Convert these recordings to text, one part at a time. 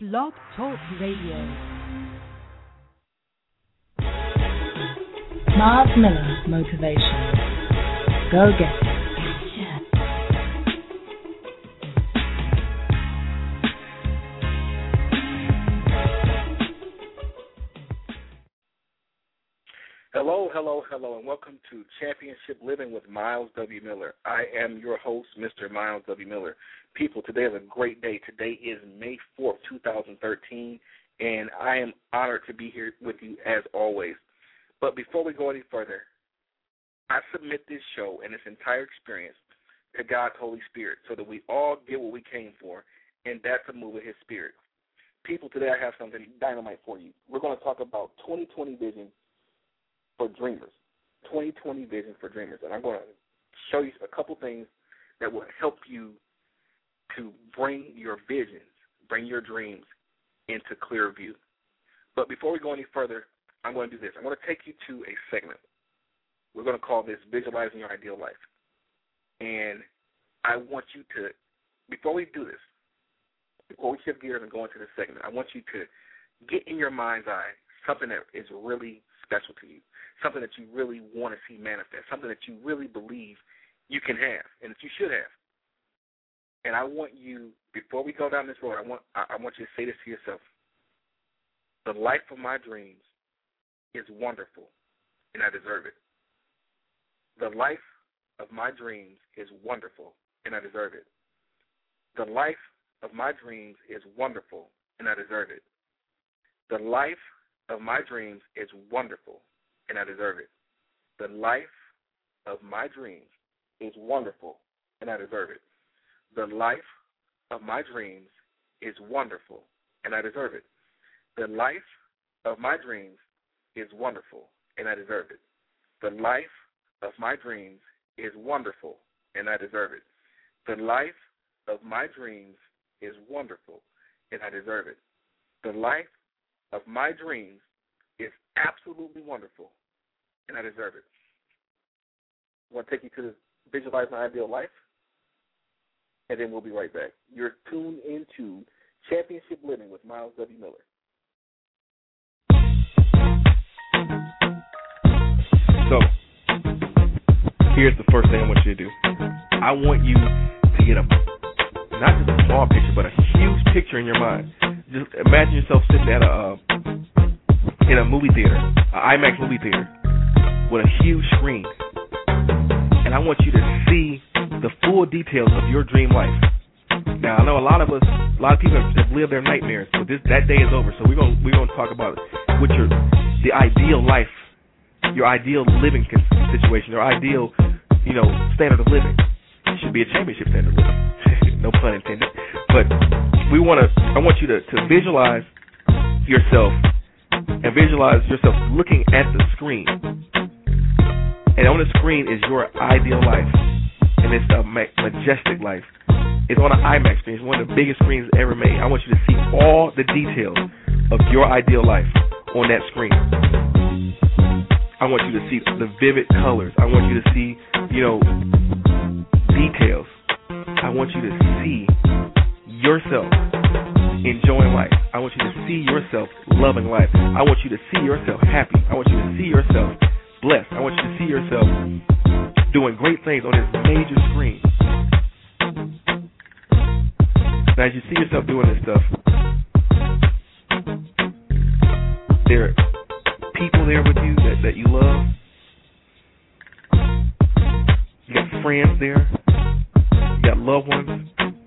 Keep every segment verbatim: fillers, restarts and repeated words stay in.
Blog Talk Radio. Miles Miller Motivation. Go get it. Hello, hello, hello, and welcome to Championship Living with Miles W. Miller. I am your host, Mister Miles W. Miller. People, today is a great day. Today is May fourth, two thousand thirteen, and I am honored to be here with you as always. But before we go any further, I submit this show and its entire experience to God's Holy Spirit so that we all get what we came for, and that's a move of His Spirit. People, today I have something dynamite for you. We're going to talk about twenty twenty vision for dreamers, twenty twenty vision for dreamers. And I'm going to show you a couple things that will help you to bring your visions, bring your dreams into clear view. But before we go any further, I'm going to do this. I'm going to take you to a segment. We're going to call this Visualizing Your Ideal Life. And I want you to, before we do this, before we shift gears and go into this segment, I want you to get in your mind's eye something that is really special to you, something that you really want to see manifest, something that you really believe you can have and that you should have. And I want you, before we go down this road, I want I want you to say this to yourself. The life of my dreams is wonderful, and I deserve it. The life of my dreams is wonderful, and I deserve it. The life of my dreams is wonderful, and I deserve it. The life of my dreams is wonderful, and I deserve it. The life of my dreams is wonderful, and I deserve it. The life of my dreams is wonderful, and I deserve it. The life of my dreams is wonderful, and I deserve it. The life of my dreams is wonderful, and I deserve it. The life of my dreams is wonderful, and I deserve it. The life of my dreams is absolutely wonderful, and I deserve it. I want to take you to Visualize My Ideal Life, and then we'll be right back. You're tuned into Championship Living with Miles W. Miller. So, here's the first thing I want you to do. I want you to get a, not just a small picture, but a huge picture in your mind. Just imagine yourself sitting at a, uh, in a movie theater, an IMAX movie theater, with a huge screen. And I want you to see the full details of your dream life. Now, I know a lot of us, a lot of people have lived their nightmares, but this that day is over. So we're gonna we're gonna talk about what your the ideal life, your ideal living situation, your ideal, you know, standard of living. It should be a championship standard of living. No pun intended. But we want to. I want you to, to visualize yourself and visualize yourself looking at the screen. And on the screen is your ideal life. And it's a majestic life. It's on an IMAX screen. It's one of the biggest screens ever made. I want you to see all the details of your ideal life on that screen. I want you to see the vivid colors. I want you to see, you know, details. I want you to see yourself enjoying life. I want you to see yourself loving life. I want you to see yourself happy. I want you to see yourself blessed. I want you to see yourself doing great things on this major screen. Now, as you see yourself doing this stuff, there are people there with you that, that you love. You got friends there. You got loved ones.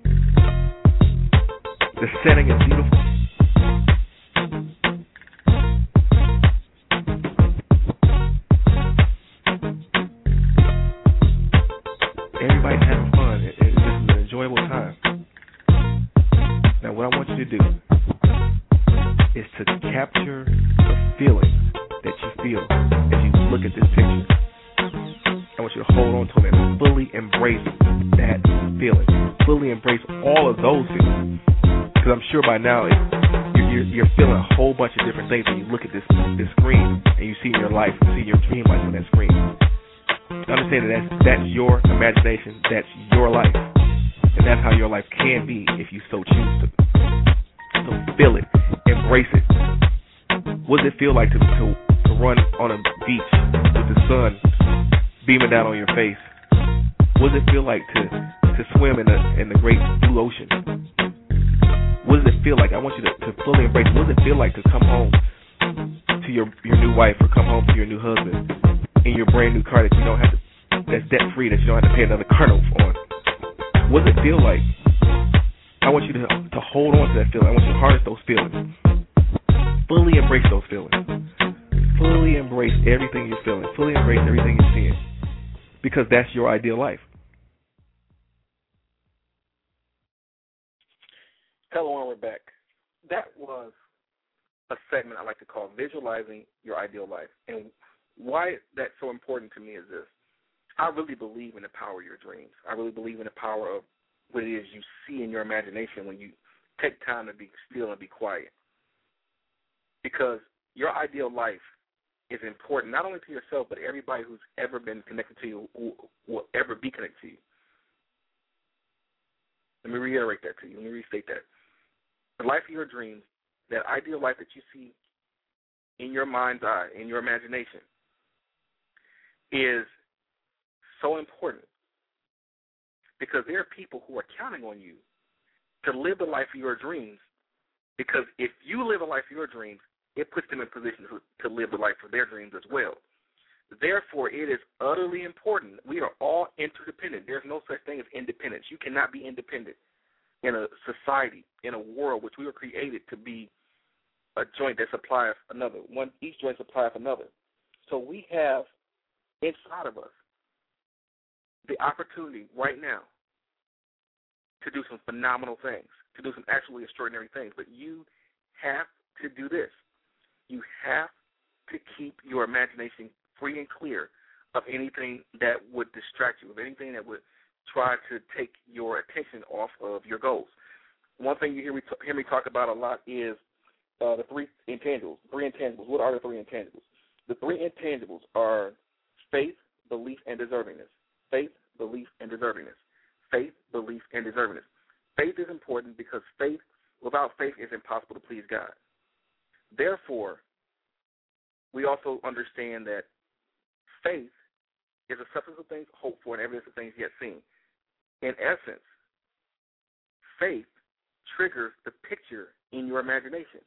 The setting is beautiful. Everybody's having fun. It, it, this is an enjoyable time. Now, what I want you to do is to capture the feelings that you feel as you look at this picture. I want you to hold on to it and fully embrace that feeling. Fully embrace all of those feelings. Because I'm sure by now it, you're, you're feeling a whole bunch of different things when you look at this this screen and you see your life, you see your dream life on that screen. Understand that that's, that's your imagination, that's your life, and that's how your life can be if you so choose to. So Feel it. Embrace it. What does it feel like to, to, to run on a beach with the sun beaming down on your face? What does it feel like to, to swim in the in the great blue ocean? What does it feel like? I want you to, to fully embrace it. What does it feel like to come home to your your new wife or come home to your new husband in your brand new car that you don't have to, that's debt free, that you don't have to pay another car note on? What does it feel like? I want you to to hold on to that feeling. I want you to harness those feelings. Fully embrace those feelings. Fully embrace everything you're feeling. Fully embrace everything you're seeing. Because that's your ideal life. Hello, and we're back. That was a segment I like to call Visualizing Your Ideal Life. And why that's so important to me is this. I really believe in the power of your dreams. I really believe in the power of what it is you see in your imagination when you take time to be still and be quiet. Because your ideal life is important not only to yourself, but everybody who's ever been connected to you, who will ever be connected to you. Let me reiterate that to you. Let me restate that. The life of your dreams, that ideal life that you see in your mind's eye, in your imagination, is so important because there are people who are counting on you to live the life of your dreams, because if you live a life of your dreams, it puts them in position to, to live the life of their dreams as well. Therefore, it is utterly important. We are all interdependent. There's no such thing as independence. You cannot be independent in a society, in a world which we were created to be a joint that supplies another. One, each joint supplies another. So we have inside of us the opportunity right now to do some phenomenal things, to do some absolutely extraordinary things. But you have to do this. You have to keep your imagination free and clear of anything that would distract you, of anything that would try to take your attention off of your goals. One thing you hear me, t- hear me talk about a lot is uh, the three intangibles. Three intangibles. What are the three intangibles? The three intangibles are faith, belief, and deservingness. Faith, belief, and deservingness. Faith, belief, and deservingness. Faith is important because faith, without faith, it's impossible to please God. Therefore, we also understand that faith is a substance of things hoped for and evidence of things yet seen. In essence, faith triggers the picture in your imagination.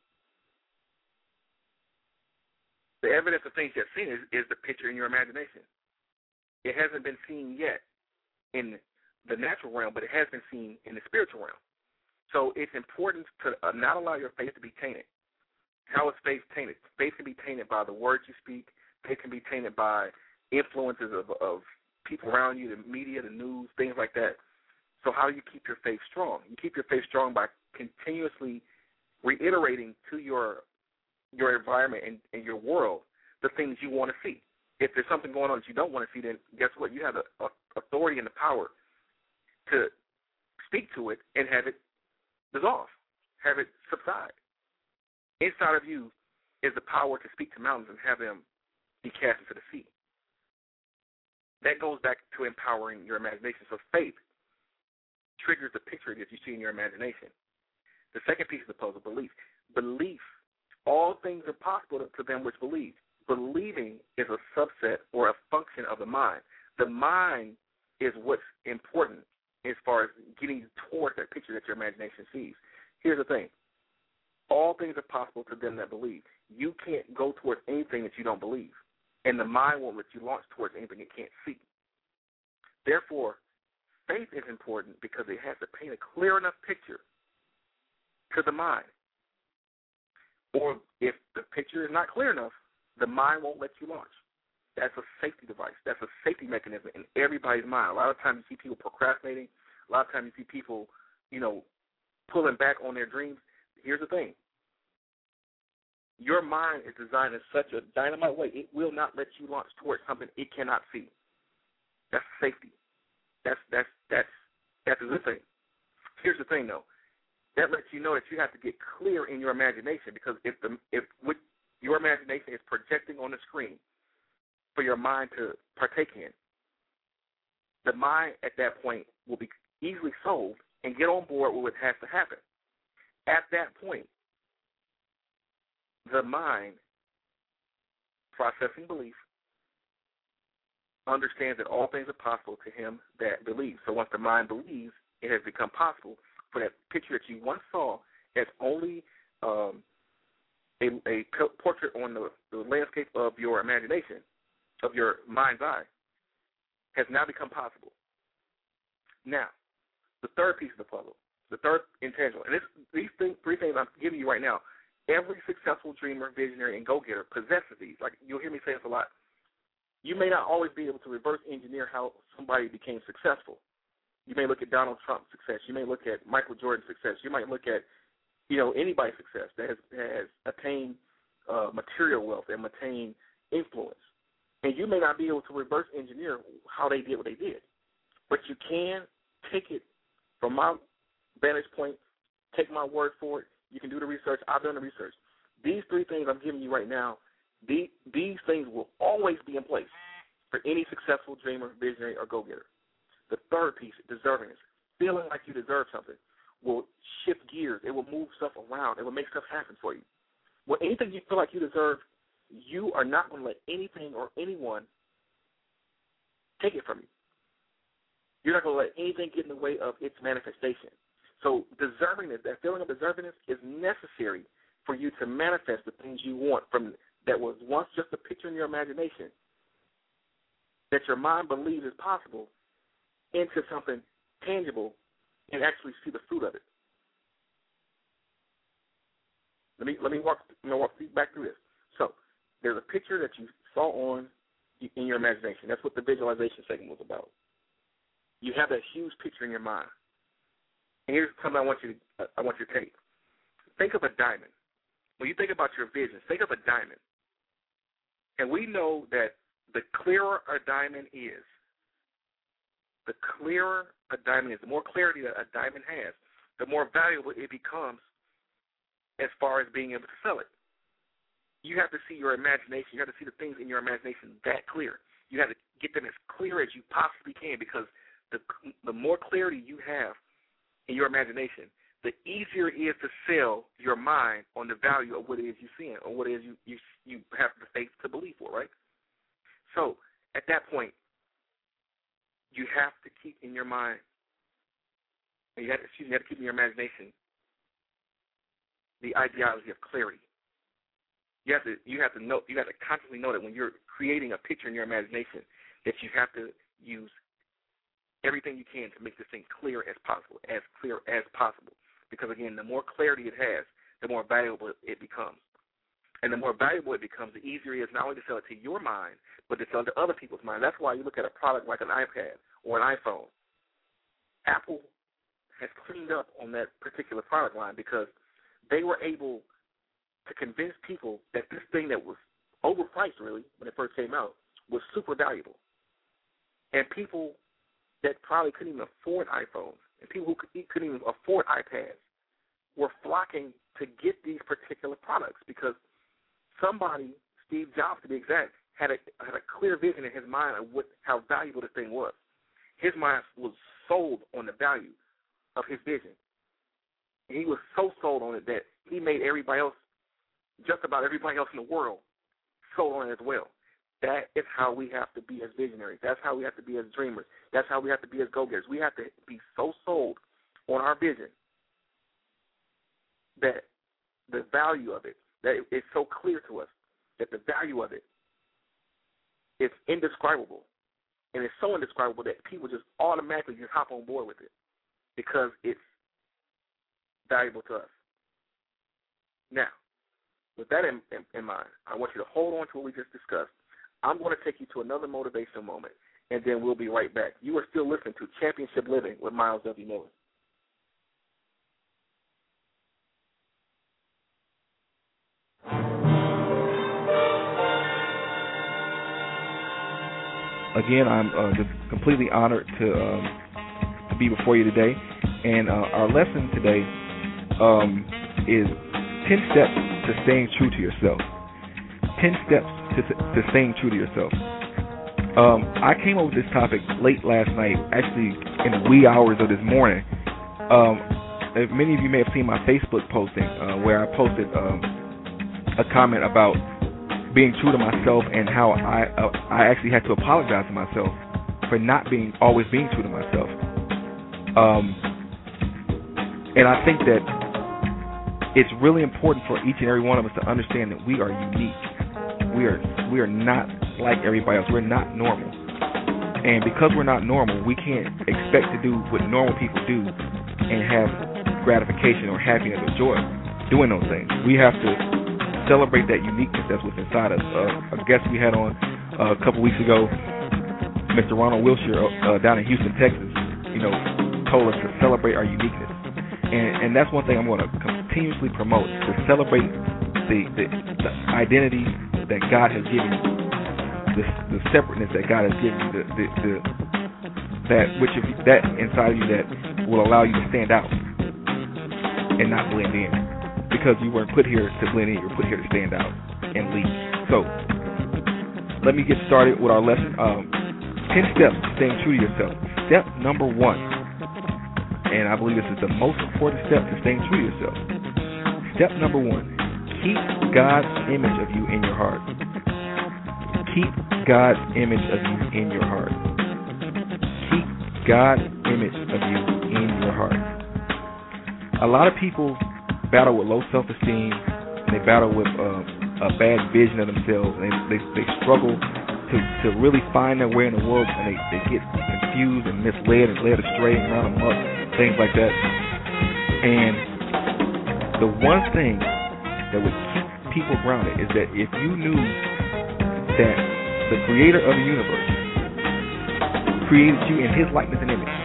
The evidence of things yet seen is, is the picture in your imagination. It hasn't been seen yet in the natural realm, but it has been seen in the spiritual realm. So it's important to uh, not allow your faith to be tainted. How is faith tainted? Faith can be tainted by the words you speak. Faith can be tainted by influences of, of people around you, the media, the news, things like that. So how do you keep your faith strong? You keep your faith strong by continuously reiterating to your your environment and, and your world the things you want to see. If there's something going on that you don't want to see, then guess what? You have the uh, authority and the power to speak to it and have it dissolve, have it subside. Inside of you is the power to speak to mountains and have them be cast into the sea. That goes back to empowering your imagination. So faith triggers the picture that you see in your imagination. The second piece of the puzzle, belief. Belief, all things are possible to them which believe. Believing is a subset or a function of the mind. The mind is what's important as far as getting towards that picture that your imagination sees. Here's the thing. All things are possible to them that believe. You can't go towards anything that you don't believe, and the mind won't let you launch towards anything it can't see. Therefore, faith is important because it has to paint a clear enough picture to the mind. Or if the picture is not clear enough, the mind won't let you launch. That's a safety device. That's a safety mechanism in everybody's mind. A lot of times you see people procrastinating. A lot of times you see people, you know, pulling back on their dreams. Here's the thing. Your mind is designed in such a dynamite way, it will not let you launch towards something it cannot see. That's safety. That's that's that's that's a good thing. Here's the thing, though. That lets you know that you have to get clear in your imagination, because if the if what your imagination is projecting on the screen for your mind to partake in, the mind at that point will be easily sold and get on board with what has to happen. At that point, the mind, processing belief, understands that all things are possible to him that believes. So once the mind believes, it has become possible for that picture that you once saw as only um, a, a portrait on the, the landscape of your imagination, of your mind's eye, has now become possible. Now, the third piece of the puzzle, the third intangible, and this, these things, three things I'm giving you right now, every successful dreamer, visionary, and go-getter possesses these. Like, you'll hear me say this a lot. You may not always be able to reverse engineer how somebody became successful. You may look at Donald Trump's success. You may look at Michael Jordan's success. You might look at, you know, anybody's success that has, has attained uh, material wealth and attained influence. And you may not be able to reverse engineer how they did what they did. But you can take it from my vantage point, take my word for it. You can do the research. I've done the research. These three things I'm giving you right now, the, these things will always be in place for any successful dreamer, visionary, or go-getter. The third piece, deservingness, feeling like you deserve something, will shift gears. It will move stuff around. It will make stuff happen for you. Well, anything you feel like you deserve, you are not going to let anything or anyone take it from you. You're not going to let anything get in the way of its manifestation. So deservingness, that feeling of deservingness, is necessary for you to manifest the things you want from that was once just a picture in your imagination that your mind believes is possible into something tangible and actually see the fruit of it. Let me let me walk, let me walk back through this. So there's a picture that you saw on in your imagination. That's what the visualization segment was about. You have that huge picture in your mind. And here's something I want you to I want you to take. Think of a diamond. When you think about your vision, think of a diamond. And we know that the clearer a diamond is, the clearer a diamond is, the more clarity that a diamond has, the more valuable it becomes as far as being able to sell it. You have to see your imagination. You have to see the things in your imagination that clear. You have to get them as clear as you possibly can, because the the more clarity you have in your imagination, the easier it is to sell your mind on the value of what it is you're seeing or what it is you, you, you have the faith to believe for, right? So at that point, you have to keep in your mind, you have to, excuse me, you have to keep in your imagination the ideology of clarity. You have to you have to know you have to constantly know that when you're creating a picture in your imagination, that you have to use everything you can to make this thing clear as possible, as clear as possible. Because again, the more clarity it has, the more valuable it becomes. And the more valuable it becomes, the easier it is not only to sell it to your mind, but to sell it to other people's mind. That's why you look at a product like an iPad or an iPhone. Apple has cleaned up on that particular product line because they were able to convince people that this thing that was overpriced, really, when it first came out, was super valuable. And people that probably couldn't even afford iPhones and people who could, couldn't even afford iPads were flocking to get these particular products because somebody, Steve Jobs to be exact, had a, had a clear vision in his mind of what, how valuable this thing was. His mind was sold on the value of his vision. And he was so sold on it that he made everybody else, just about everybody else in the world, sold on it as well. That is how we have to be as visionaries. That's how we have to be as dreamers. That's how we have to be as go-getters. We have to be so sold on our vision that the value of it, that it's so clear to us that the value of it is indescribable. And it's so indescribable that people just automatically just hop on board with it because it's valuable to us. Now, with that in, in, in mind, I want you to hold on to what we just discussed. I'm going to take you to another motivational moment, and then we'll be right back. You are still listening to Championship Living with Myles W. Miller. Again, I'm uh, just completely honored to um, to be before you today, and uh, our lesson today um, is ten steps to staying true to yourself. ten steps to, to staying true to yourself. Um, I came up with this topic late last night, actually in the wee hours of this morning. Um, many of you may have seen my Facebook posting uh, where I posted um, a comment about being true to myself and how I uh, I actually had to apologize to myself for not being always being true to myself. Um, and I think that it's really important for each and every one of us to understand that we are unique. We are we are not like everybody else. We're not normal. And because we're not normal, we can't expect to do what normal people do and have gratification or happiness or joy doing those things. We have to celebrate that uniqueness that's what's inside us. Uh, a guest we had on uh, a couple weeks ago, Mister Ronald Wilshire, uh, down in Houston, Texas, you know, told us to celebrate our uniqueness. And, and that's one thing I'm going to continuously promote, to celebrate the, the, the identity that God has given you, the, the separateness that God has given you, the, the, the, that which of you, that inside of you that will allow you to stand out and not blend in, because you weren't put here to blend in, you were put here to stand out and lead. So let me get started with our lesson. Um, ten steps to staying true to yourself. Step number one, and I believe this is the most important step to staying true to yourself. Step number one, keep God's image of you in your heart. Keep God's image of you in your heart. Keep God's image of you in your heart. A lot of people battle with low self-esteem, and they battle with uh, a bad vision of themselves, and they, they, they struggle to, to really find their way in the world, and they, they get confused and misled and led astray and run amok, things like that. And the one thing that would keep people grounded is that if you knew that the creator of the universe created you in his likeness and image,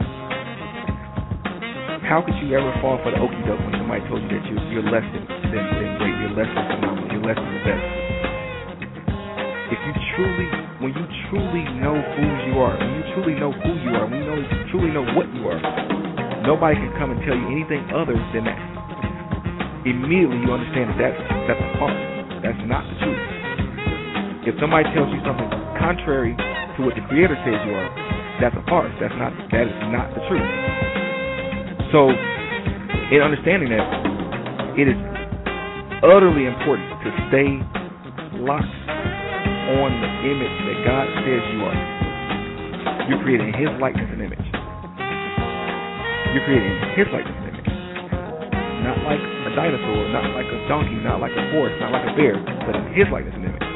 how could you ever fall for the okie doke when somebody told you that you're, you're less than, than, than great, you're less than phenomenal, you're less than the best? If you truly, when you truly know who you are, when you truly know who you are, when you know, truly know what you are, nobody can come and tell you anything other than that. Immediately you understand that that's, that's a farce. That's not the truth. If somebody tells you something contrary to what the Creator says you are, that's a farce. That's not, that is not the truth. So, in understanding that, it is utterly important to stay locked on the image that God says you are. You're created in His likeness and image. You're created in His likeness and image. Not like a dinosaur, not like a donkey, not like a horse, not like a bear, but in His likeness and image.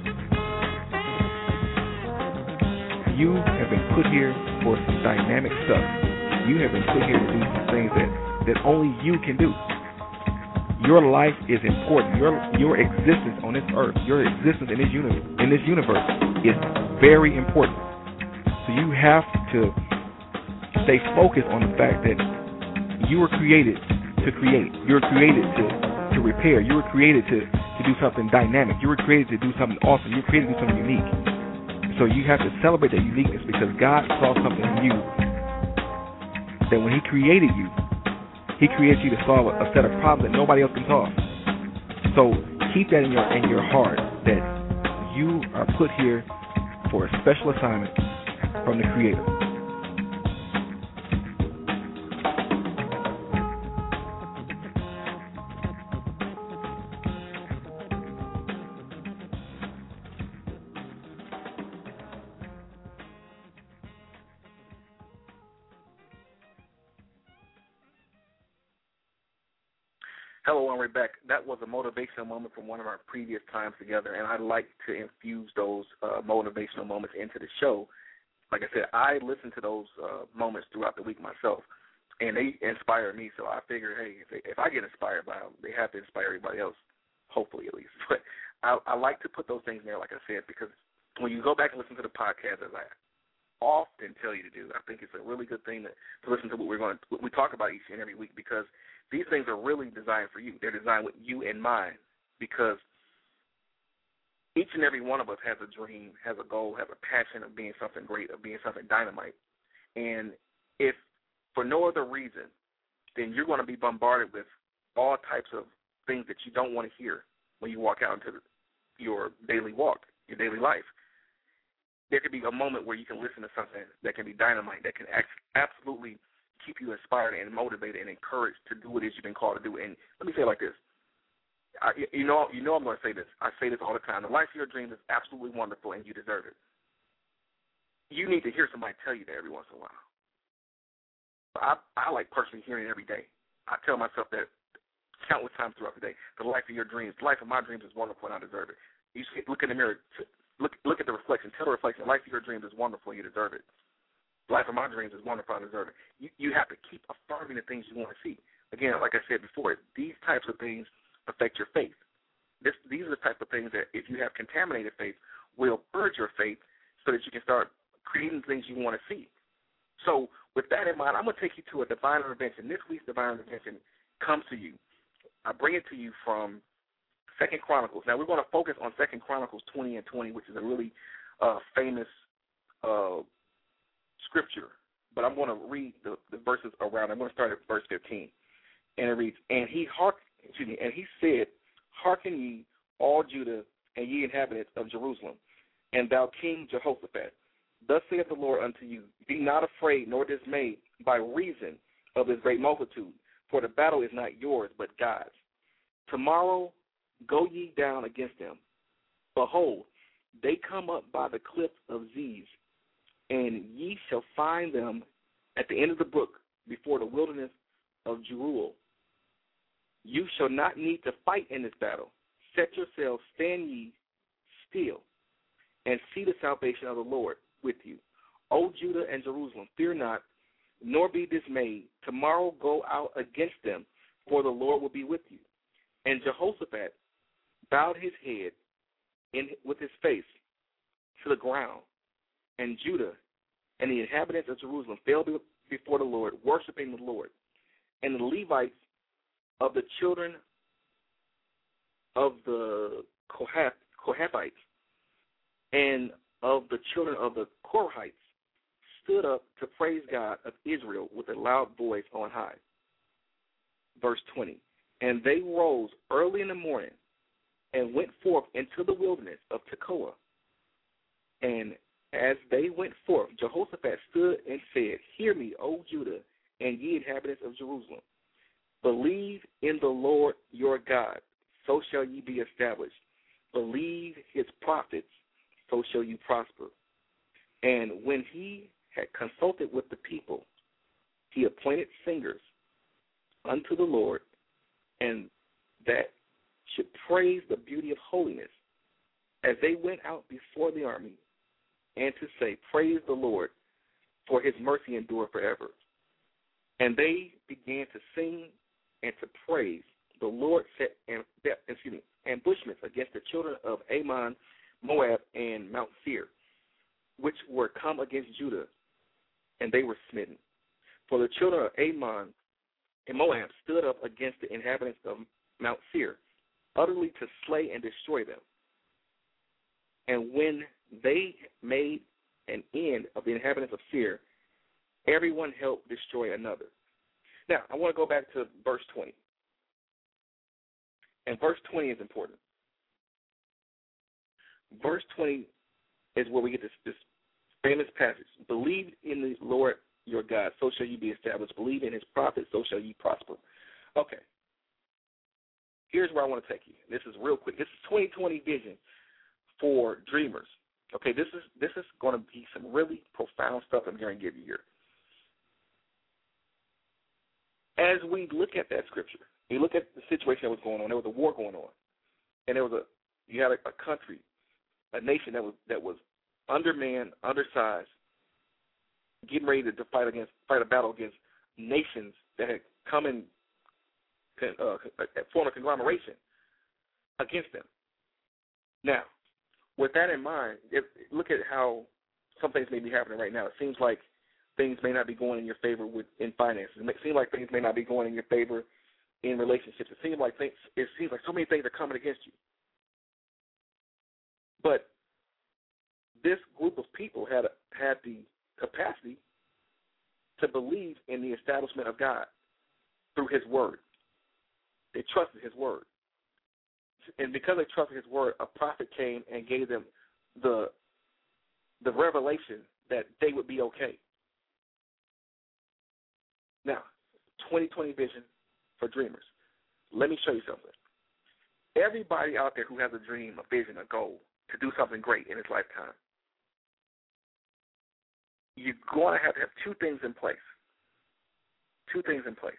You have been put here for some dynamic stuff. You have been put here to do some things that, that only you can do. Your life is important. Your your existence on this earth, your existence in this universe, in this universe is very important. So you have to stay focused on the fact that you were created to create. You were created to, to repair. You were created to, to do something dynamic. You were created to do something awesome. You were created to do something unique. So you have to celebrate that uniqueness, because God saw something in you that when He created you, He created you to solve a set of problems that nobody else can solve. So keep that in your in your heart, that you are put here for a special assignment from the Creator. Hello, and we're back. That was a motivational moment from one of our previous times together, and I like to infuse those uh, motivational moments into the show. Like I said, I listen to those uh, moments throughout the week myself, and they inspire me. So I figure, hey, if, they, if I get inspired by them, they have to inspire everybody else, hopefully at least. But I, I like to put those things in there, like I said, because when you go back and listen to the podcast, as I often tell you to do, I think it's a really good thing to, to listen to what we're going to, what we talk about each and every week, because these things are really designed for you. They're designed with you in mind, because each and every one of us has a dream, has a goal, has a passion of being something great, of being something dynamite. And if for no other reason, then you're going to be bombarded with all types of things that you don't want to hear when you walk out into your daily walk, your daily life. There could be a moment where you can listen to something that can be dynamite, that can absolutely keep you inspired and motivated and encouraged to do what it is you've been called to do. And let me say it like this. I, you know, you know, I'm going to say this. I say this all the time. The life of your dreams is absolutely wonderful, and you deserve it. You need to hear somebody tell you that every once in a while. I, I like personally hearing it every day. I tell myself that countless times throughout the day. The life of your dreams, the life of my dreams is wonderful, and I deserve it. You see, look in the mirror, look look at the reflection, tell the reflection, the life of your dreams is wonderful, and you deserve it. The life of my dreams is wonderful, and I deserve it. You, you have to keep affirming the things you want to see. Again, like I said before, these types of things affect your faith. This, these are the type of things that, if you have contaminated faith, will purge your faith so that you can start creating things you want to see. So with that in mind, I'm going to take you to a divine intervention. This week's divine intervention comes to you. I bring it to you from Second Chronicles. Now, we're going to focus on Second Chronicles twenty and twenty, which is a really uh, famous uh, scripture. But I'm going to read the, the verses around. I'm going to start at verse fifteen. And it reads, and he heark, excuse me, and he said, hearken ye, all Judah, and ye inhabitants of Jerusalem, and thou King Jehoshaphat. Thus saith the Lord unto you, be not afraid nor dismayed by reason of this great multitude, for the battle is not yours, but God's. Tomorrow go ye down against them. Behold, they come up by the cliff of Ziz, and ye shall find them at the end of the brook before the wilderness of Jeruel. You shall not need to fight in this battle. Set yourselves, stand ye still, and see the salvation of the Lord with you. O Judah and Jerusalem, fear not, nor be dismayed. Tomorrow go out against them, for the Lord will be with you. And Jehoshaphat bowed his head in, with his face to the ground, and Judah and the inhabitants of Jerusalem fell before the Lord, worshiping the Lord. And the Levites of the children of the Kohath, Kohathites and of the children of the Korahites stood up to praise God of Israel with a loud voice on high. Verse twenty, and they rose early in the morning and went forth into the wilderness of Tekoa. And as they went forth, Jehoshaphat stood and said, hear me, O Judah, and ye inhabitants of Jerusalem. Believe in the Lord your God, so shall ye be established. Believe his prophets, so shall you prosper. And when he had consulted with the people, he appointed singers unto the Lord, and that should praise the beauty of holiness, as they went out before the army, and to say, praise the Lord, for his mercy endureth forever. And they began to sing and to praise. The Lord set excuse me, ambushments against the children of Ammon, Moab, and Mount Seir, which were come against Judah, and they were smitten. For the children of Ammon and Moab stood up against the inhabitants of Mount Seir, utterly to slay and destroy them. And when they made an end of the inhabitants of Seir, everyone helped destroy another. Now, I want to go back to verse twenty. And verse twenty is important. Verse twenty is where we get this, this famous passage. Believe in the Lord your God, so shall you be established. Believe in his prophets, so shall you prosper. Okay. Here's where I want to take you. This is real quick. This is twenty twenty vision for dreamers. Okay, this is this is going to be some really profound stuff I'm going to give you here. As we look at that scripture, you look at the situation that was going on. There was a war going on, and there was a you had a, a country, a nation that was that was undermanned, undersized, getting ready to, to fight against fight a battle against nations that had come in uh, form a conglomeration against them. Now, with that in mind, if, look at how some things may be happening right now. It seems like things may not be going in your favor with in finances. It may seem like things may not be going in your favor in relationships. It seems like things, it seems like so many things are coming against you. But this group of people had had the capacity to believe in the establishment of God through his word. They trusted his word. And because they trusted his word, a prophet came and gave them the the revelation that they would be okay. Now, twenty twenty vision for dreamers. Let me show you something. everybody out there who has a dream, a vision, a goal to do something great in his lifetime, you're going to have to have two things in place. Two things in place.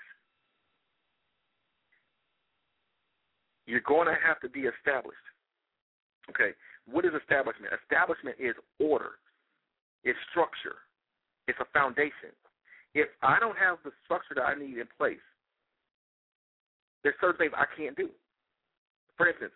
You're going to have to be established. Okay, what is establishment? Establishment is order. It's structure. It's a foundation. If I don't have the structure that I need in place, there's certain things I can't do. For instance,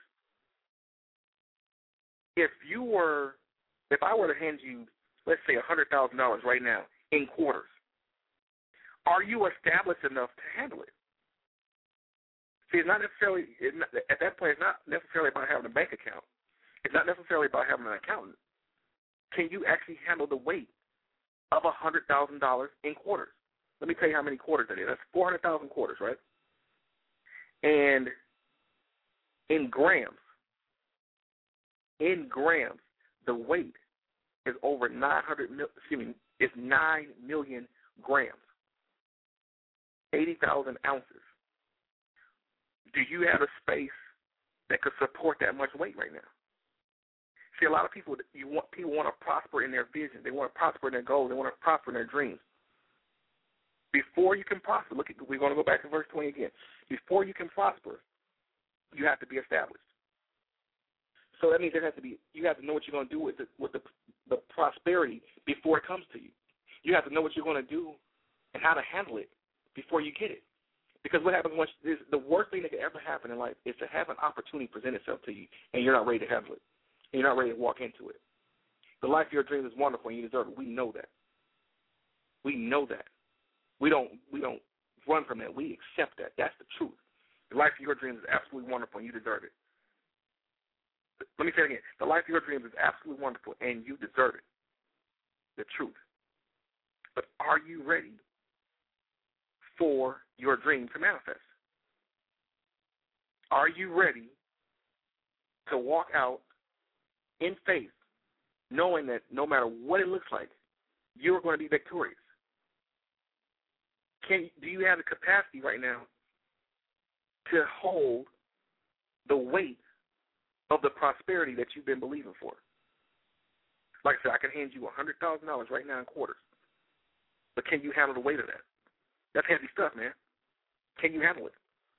if you were, if I were to hand you, let's say, one hundred thousand dollars right now in quarters, are you established enough to handle it? See, it's not necessarily, it's not, at that point, it's not necessarily about having a bank account. It's not necessarily about having an accountant. Can you actually handle the weight of one hundred thousand dollars in quarters? Let me tell you how many quarters that is. That's four hundred thousand quarters, right? And in grams, in grams, the weight is over nine hundred mil, excuse me, it's nine million grams, eighty thousand ounces. Do you have a space that could support that much weight right now? See, a lot of people, you want people want to prosper in their vision. They want to prosper in their goals. They want to prosper in their dreams. Before you can prosper, look at, we're going to go back to verse twenty again. Before you can prosper, you have to be established. So that means there has to be, you have to know what you're going to do with the, with the, the prosperity before it comes to you. You have to know what you're going to do and how to handle it before you get it. Because what happens once, is the worst thing that could ever happen in life is to have an opportunity present itself to you and you're not ready to handle it. And you're not ready to walk into it. The life of your dreams is wonderful and you deserve it. We know that. We know that. We don't we don't run from that. We accept that. That's the truth. The life of your dreams is absolutely wonderful and you deserve it. Let me say it again. The life of your dreams is absolutely wonderful and you deserve it. The truth. But are you ready for your dream to manifest? Are you ready to walk out in faith, knowing that no matter what it looks like, you're going to be victorious? Can do you have the capacity right now to hold the weight of the prosperity that you've been believing for? Like I said, I can hand you one hundred thousand dollars right now in quarters, but can you handle the weight of that? That's heavy stuff, man. Can you handle it?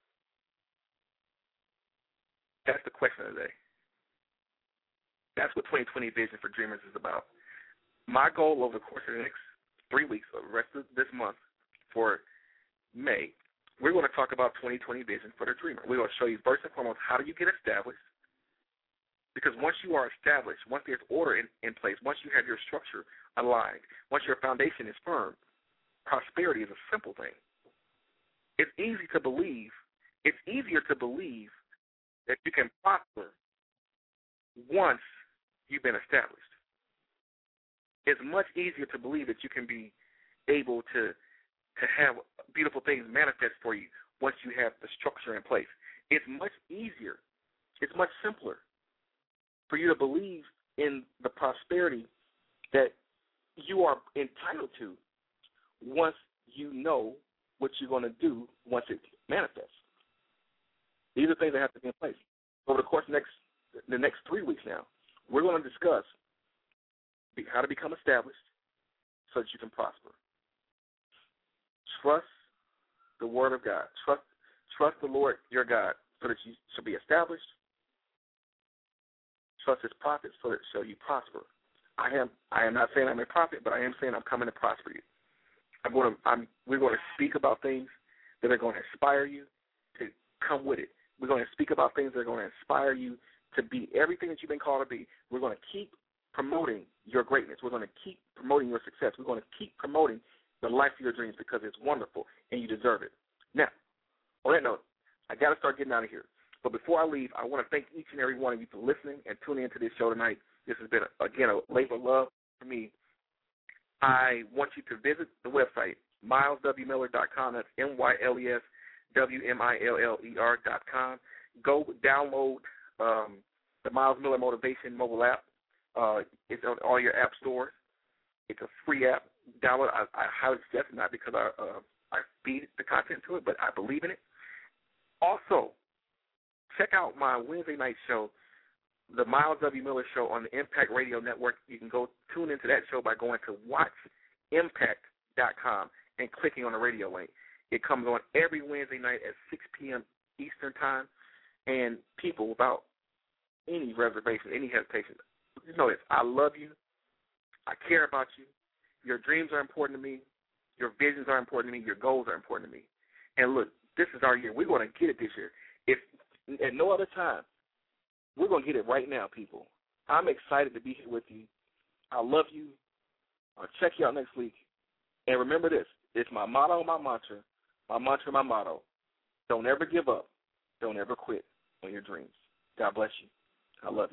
That's the question of the day. That's what twenty twenty Vision for Dreamers is about. My goal over the course of the next three weeks, or the rest of this month, for May, we're going to talk about twenty twenty Vision for the Dreamer. We're going to show you, first and foremost, how do you get established? Because once you are established, once there's order in, in place, once you have your structure aligned, once your foundation is firm, prosperity is a simple thing. It's easy to believe, it's easier to believe that you can prosper once you've been established. It's much easier to believe that you can be able to to have beautiful things manifest for you once you have the structure in place. It's much easier, it's much simpler for you to believe in the prosperity that you are entitled to once you know what you're going to do once it manifests. These are things that have to be in place. Over the course of next, the next three weeks now, we're going to discuss how to become established so that you can prosper. Trust the Word of God. Trust, trust the Lord your God so that you shall be established. Trust His prophets so that shall you prosper. I am I am not saying I'm a prophet, but I am saying I'm coming to prosper you. I'm going to, I'm, we're going to speak about things that are going to inspire you to come with it. We're going to speak about things that are going to inspire you to be everything that you've been called to be. We're going to keep promoting your greatness. We're going to keep promoting your success. We're going to keep promoting the life of your dreams because it's wonderful and you deserve it. Now, on that note, I got to start getting out of here. But before I leave, I want to thank each and every one of you for listening and tuning into this show tonight. This has been, again, a labor of love for me. I want you to visit the website, miles w miller dot com. That's M Y L E S W M I L L E R dot com. Go download um, the Miles Miller Motivation mobile app. Uh, it's on all your app stores. It's a free app. Download it. I, I highly suggest it, not because I, uh, I feed the content to it, but I believe in it. Also, check out my Wednesday night show, the Miles W. Miller Show on the Impact Radio Network. You can go tune into that show by going to watch impact dot com and clicking on the radio link. It comes on every Wednesday night at six p.m. Eastern Time. And people, without any reservation, any hesitation, you know this. I love you. I care about you. Your dreams are important to me. Your visions are important to me. Your goals are important to me. And look, this is our year. We're going to get it this year. If at no other time, we're going to get it right now, people. I'm excited to be here with you. I love you. I'll check you out next week. And remember this. It's my motto, my mantra, my mantra, my motto. Don't ever give up. Don't ever quit on your dreams. God bless you. I love you.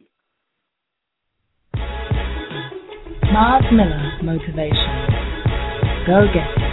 Miles Miller Motivation. Go get it.